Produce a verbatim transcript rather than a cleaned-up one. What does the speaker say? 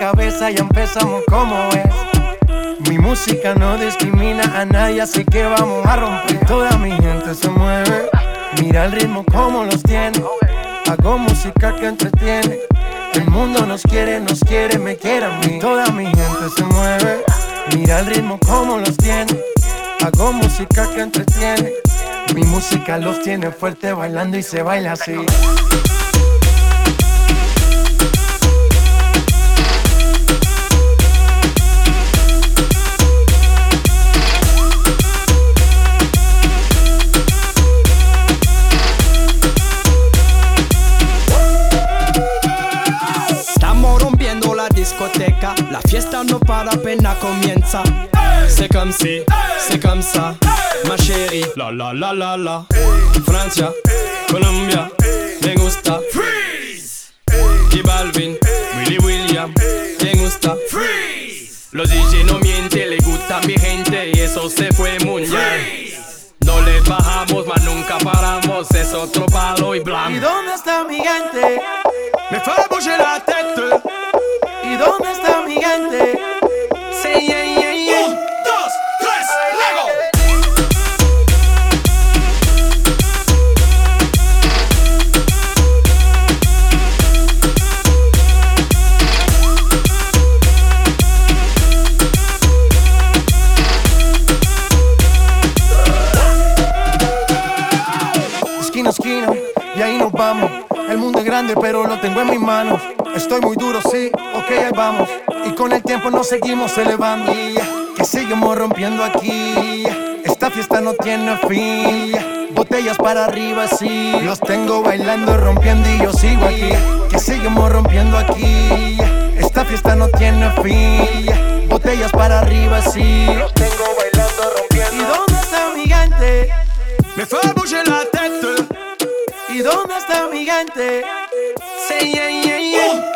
cabeza, ya empezamos como es. Mi música no discrimina a nadie, así que vamos a romper. Toda mi gente se mueve, mira el ritmo como los tiene. Hago música que entretiene. El mundo nos quiere, nos quiere, me quiere a mí. Toda mi gente se mueve, mira el ritmo como los tiene. Hago música que entretiene. Mi música los tiene fuerte bailando y se baila así. Estamos rompiendo la discoteca, la fiesta no para, apenas comienza. C'est comme si, c'est comme ça, ma chérie. La la la la la. Francia, Colombia, me gusta. Freeze. J Balvin, Willy William, me gusta. Freeze. Los D J no mienten, le gusta mi gente y eso se fue mundial. No le bajamos, mas nunca paramos, es otro palo y blanco. ¿Y dónde está mi gente? Me fait bouger la tête. ¿Y dónde está mi gente? Say yeah yeah yeah. Un, dos, tres, Lego. Esquina a esquina, y ahí nos vamos. El mundo es grande, pero lo tengo en mis manos. Estoy muy duro, sí, ok, ahí vamos. Y con el tiempo nos seguimos elevando. Que seguimos rompiendo aquí. Esta fiesta no tiene fin. Botellas para arriba, sí. Los tengo bailando, rompiendo y yo sigo aquí. Que seguimos rompiendo aquí. Esta fiesta no tiene fin. Botellas para arriba, sí. Los tengo bailando, rompiendo. ¿Y dónde está mi gente? Me fait bouger la tête. ¿Y dónde está mi gente? Say yeah yeah yeah.